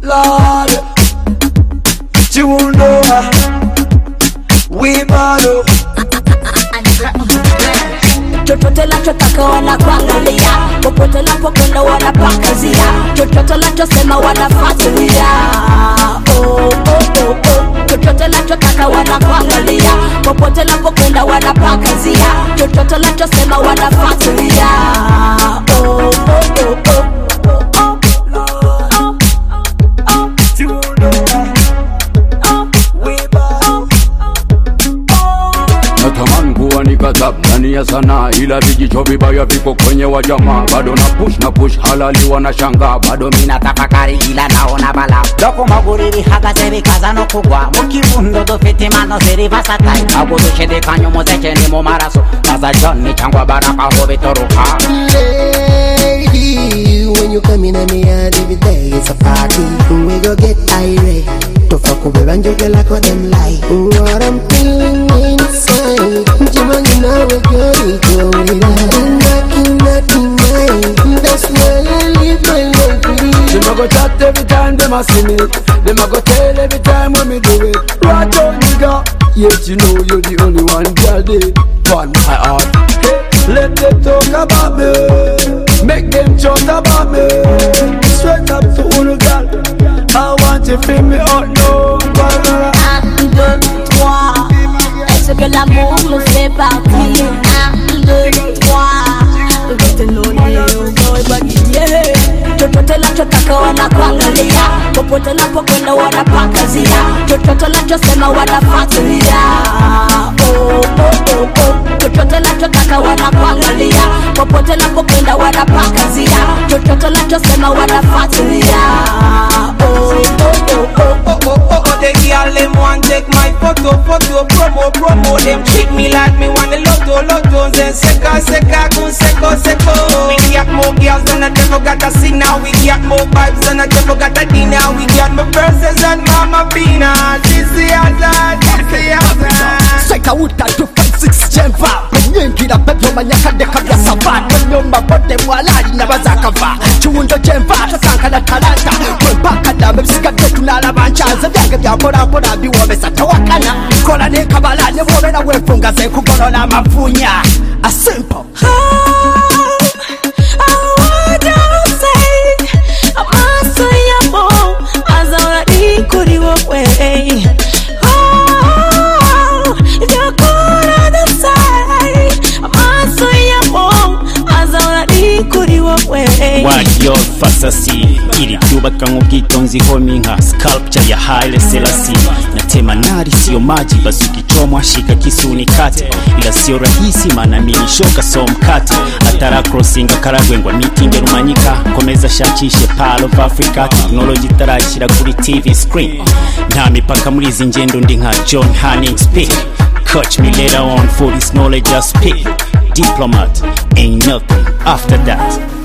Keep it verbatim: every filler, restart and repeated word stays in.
Lord, you know we bado chochote nachotaka wanakuangalia, popote napokwenda wanapakazia, chochote nachosema wanafuatilia. Oh oh oh oh, chochote nachotaka wanakuangalia, popote napokwenda wanapakazia, chochote nachosema wanafuatilia. Oh oh oh oh. Nani ya sana ila vijicho vibaya viko kwenye wajama. Bado na push na push halali wanashanga. Bado mina tafakari ila naona bala. Doko maguriri haka seri kaza no kugwa. Mukibundo do fiti mano seri vasatai. Abu do shede kanyo mozeche ni mo maraso. Kaza John ni changwa baraka hobe toruka. Lady, when you come in and me and every day it's a party. We go get irate. To fuck over and you like what them like. What I'm feeling inside. Jimani now we're going to it. Knocking, knocking, knocking. That's why I live my life. Them a go chat every time them a see me. Them a go tell every time when me do it. Right on nigga. Yes, you know you're the only one girl they want my heart. Let them talk about me. Make them chat about me. Straight up to one girl. I want you to feel me out now. Un, deux, trois. Est-ce que l'amour me fait partie? Un, deux, trois. Je te donner au boy body, yeah. Chochote nachotaka wanakuangalia, popote napokwenda wanapakazia, chochote nachosema wanafuatilia. Oh oh oh oh, chochote nachotaka wanakuangalia, popote napokwenda wanapakazia, chochote nachosema wanafuatilia. Oh oh oh oh oh oh oh oh, the girl them want take my photo, photo, promo, promo. Them treat me like me want the lotto, lotto. Then seka, seka, kun seko, seko. We got more girls than I ever got to see now. We got more vibes than I ever got to dinner. We got my verses and Mama Pina. This is Azad, this is Azad. Seka uta two five six Jemva. Nyingi na pepo manyaka deka vya savana. Nyomba bote mwalali na bazakava. Chuundo Jemva, tatanka na talanta. Kwempaka na mebisika detu na labanchaza. Vyange vya kora kora biwa mesa tawakana. Kola ne kabala ne wobe na wefunga se kukono na mafunya. A simple. Waryo fasasi iri byubaka nk'ubwitonzi hominka sculpture ya Haile Selassie. Natema nari sio maji basuki chomwa shika kisuni kate. Ila sio rahisi maana mimi shoka so mkate. Atara crossing karagwengwa meeting rumanyika. Komeza shakishe Pearl of Africa. Technology tarashira kuri T V screen. Nta mipaka muri izi ngendo ndi nka John Hanning speak. Catch me later on for this knowledge I speak. Diplomat ain't nothing after that.